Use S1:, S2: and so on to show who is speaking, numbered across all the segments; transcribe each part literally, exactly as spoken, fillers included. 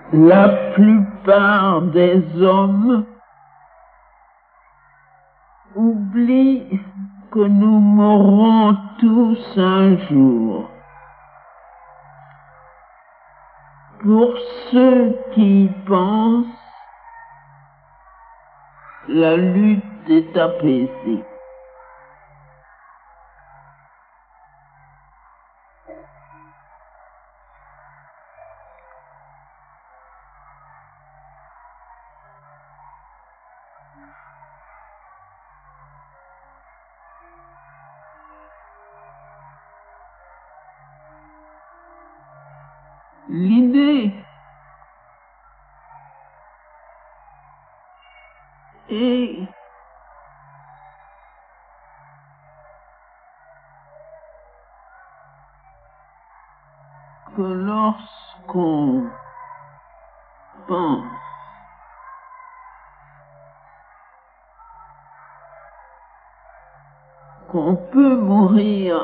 S1: La plupart des hommes oublient que nous mourrons tous un jour. Pour ceux qui y pensent, la lutte est apaisée. L'idée est que lorsqu'on pense qu'on peut mourir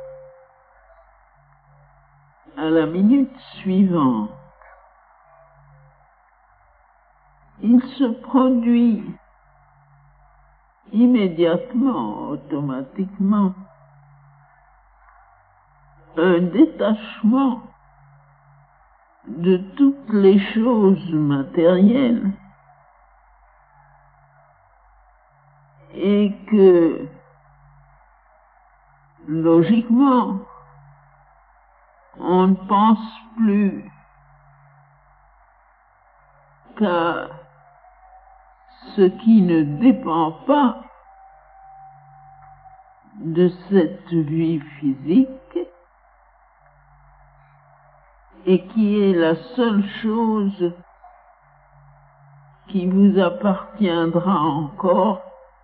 S1: à la minute suivante, il se produit immédiatement, automatiquement, un détachement de toutes les choses matérielles et que, logiquement, on ne pense plus qu'à ce qui ne dépend pas de cette vie physique et qui est la seule chose qui vous appartiendra encore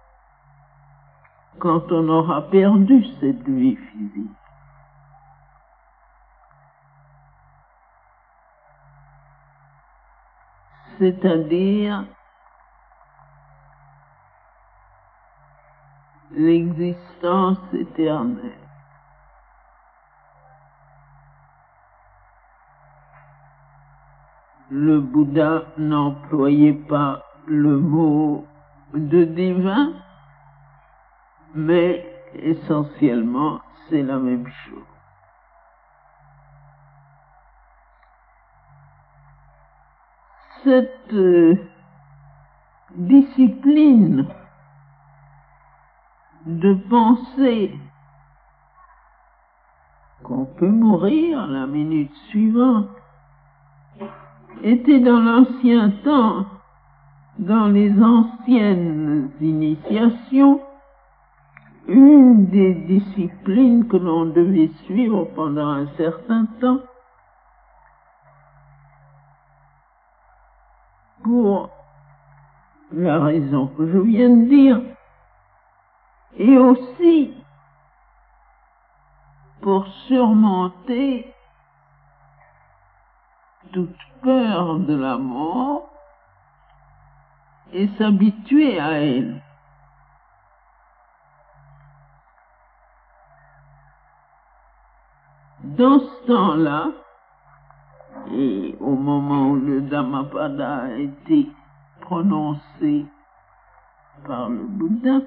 S1: quand on aura perdu cette vie physique. C'est-à-dire l'existence éternelle. Le Bouddha n'employait pas le mot de divin, mais essentiellement c'est la même chose. Cette euh, discipline de penser qu'on peut mourir la minute suivante était dans l'ancien temps, dans les anciennes initiations, une des disciplines que l'on devait suivre pendant un certain temps pour la raison que je viens de dire, et aussi pour surmonter toute peur de la mort et s'habituer à elle. Dans ce temps-là, et au moment où le Dhammapada a été prononcé par le Bouddha,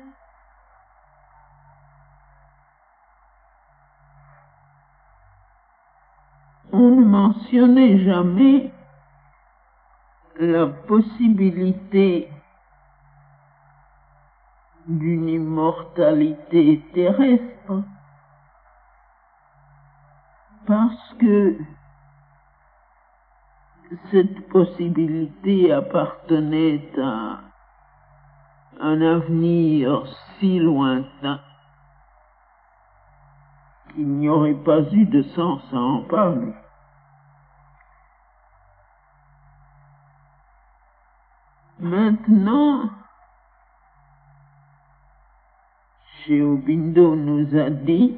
S1: on ne mentionnait jamais la possibilité d'une immortalité terrestre, parce que cette possibilité appartenait à un avenir si lointain qu'il n'y aurait pas eu de sens à en parler. Maintenant, Sri Aurobindo nous a dit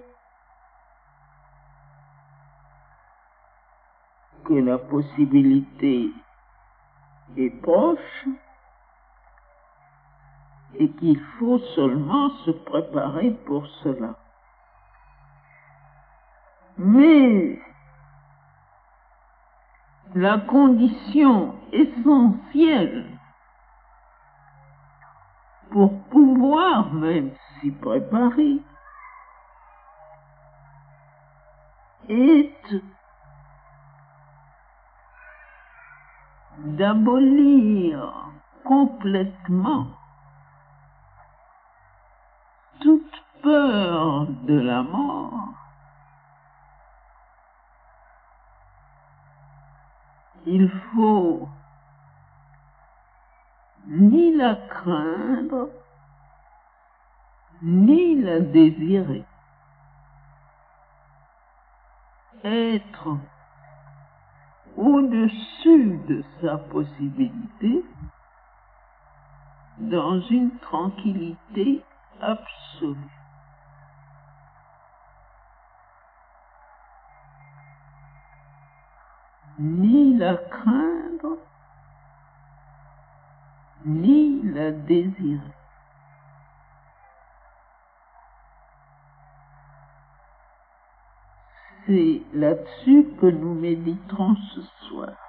S1: que la possibilité est proche et qu'il faut seulement se préparer pour cela. Mais la condition essentielle pour pouvoir même s'y préparer est d'abolir complètement toute peur de la mort. Il faut ni la craindre, ni la désirer. Être au-dessus de sa possibilité, dans une tranquillité absolue. Ni la craindre, ni la désirer. C'est là-dessus que nous méditerons ce soir.